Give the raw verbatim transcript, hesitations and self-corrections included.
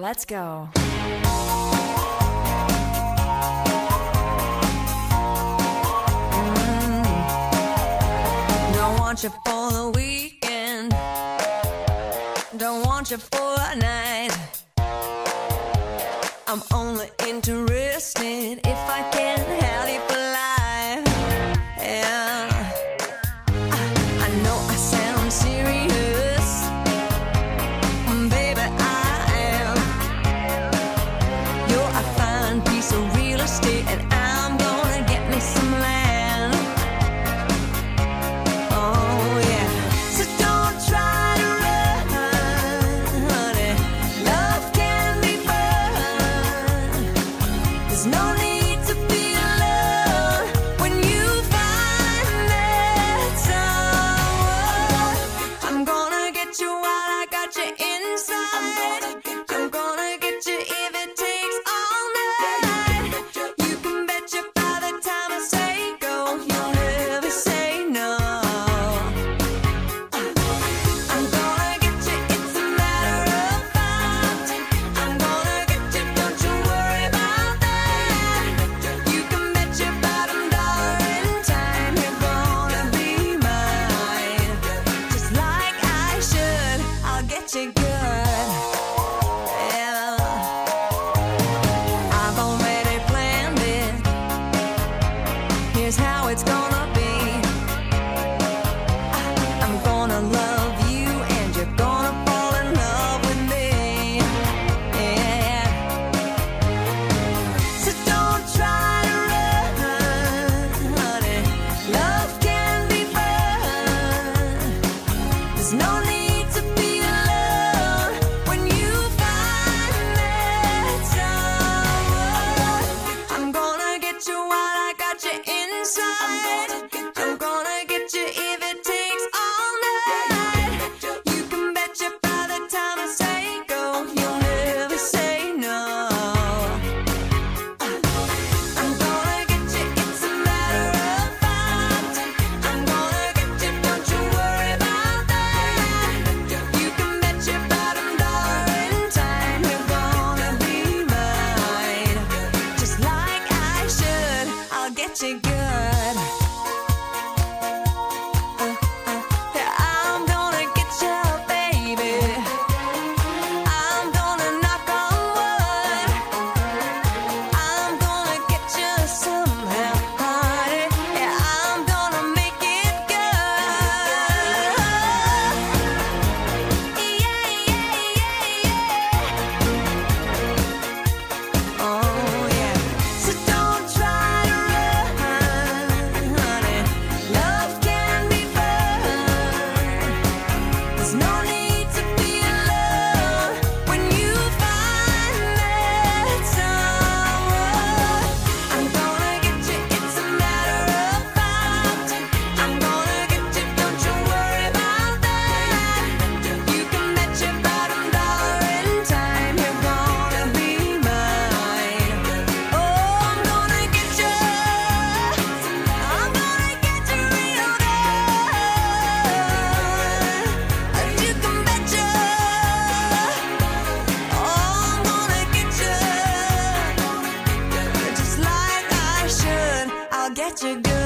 Let's go. Mm. Don't want you for the weekend. Don't want you for a night. I'm only interested if I can have you for life. Yeah. I know I sound serious, baby, I am. You're a fine piece of real estate, and I'm gonna get me some land. Oh yeah. So don't try to run, honey. Love can be fun. There's no need to be alone when you find that someone. I'm gonna get you while I got you inside. I'm gonna get you if it takes all night. You can bet you by the time I say go, you'll never say no. I'm gonna get you, it's a matter of fact. I'm gonna get you, don't you worry about that. You can bet your bottom dollar in time you're gonna be mine. Just like I should, I'll get you good. Yeah. I've already planned it. Here's how it's gonna be. I'm gonna love you and you're gonna fall in love with me. Yeah. So don't try to run, honey. Love can be fun. There's no need to be alone when you find that someone. I'm gonna get you while I got you inside. I'm gonna get you if it takes all night. You can bet you by the time I say go, you'll never say no. I'm gonna get you, it's a matter of fact. I'm gonna get you, don't you worry about that. You can bet your bottom dollar in time you're gonna be mine. Just like I should, I'll get you good. Uh, uh, yeah, I'm gonna get you, baby. I'm gonna knock on wood. I'm gonna get you somehow, honey. Yeah, I'm gonna make it good. Yeah, yeah, yeah, yeah. Oh yeah. So don't try to run, honey. Love can be fun. There's no need to be alone when you find that someone. I'm gonna get you, it's a matter of fact. I'm gonna get you, don't you worry about that. You can bet your bottom dollar in time you're gonna be mine. Oh, I'm gonna get you. I'm gonna get you real good. You can bet you. Oh, I'm gonna get you. Just like I should, I'll get you good.